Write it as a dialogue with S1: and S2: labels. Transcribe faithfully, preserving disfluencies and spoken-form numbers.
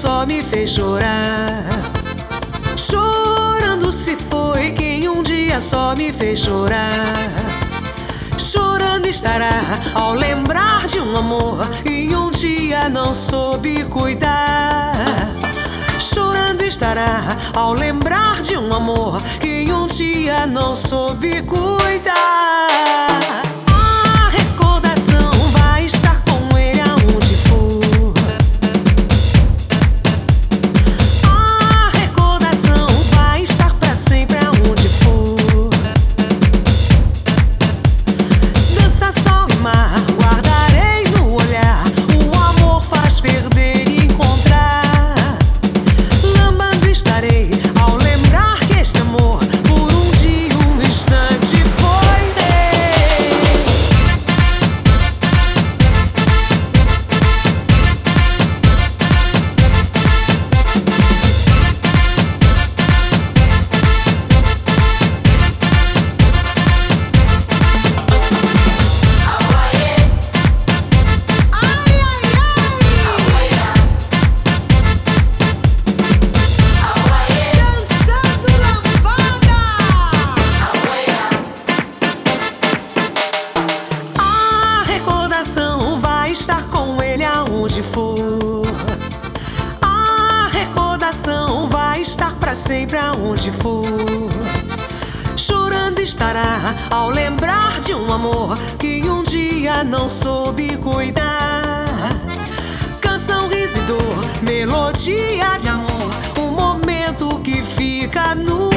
S1: só me fez chorar. Chorando se foi quem um dia só me fez chorar. Chorando estará ao lembrar de um amor que um dia não soube cuidar. Chorando estará ao lembrar de um amor que um dia não soube cuidar. A recordação vai estar com ele aonde for. A recordação vai estar pra sempre aonde for. Dança, sol e mar, guardarei no olhar. O amor faz perder e encontrar. Lambando estarei ao lembrar que este amor por um dia, um instante foi meu. A recordação vai estar com ele aonde for. A recordação vai estar pra sempre aonde for. Chorando estará ao lembrar de um amor que um dia não soube cuidar. Canção, riso e dor, melodia de amor, um momento que fica no